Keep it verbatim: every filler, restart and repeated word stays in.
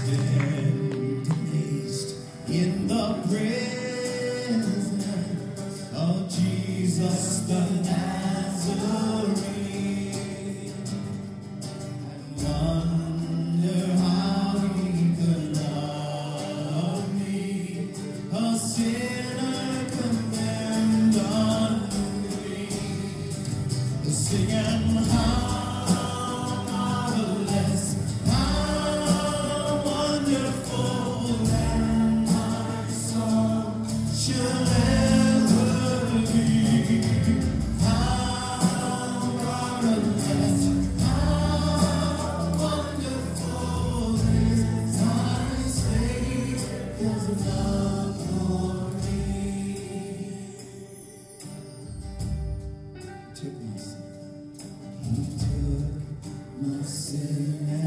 stand amazed in the presence of Jesus the Nazarene. I wonder how he could love me, a sinner condemned unto the singing how marvelous, how wonderful that my song shall ever be. How marvelous, how wonderful is my Savior's love for me. Took my sin. He took my sin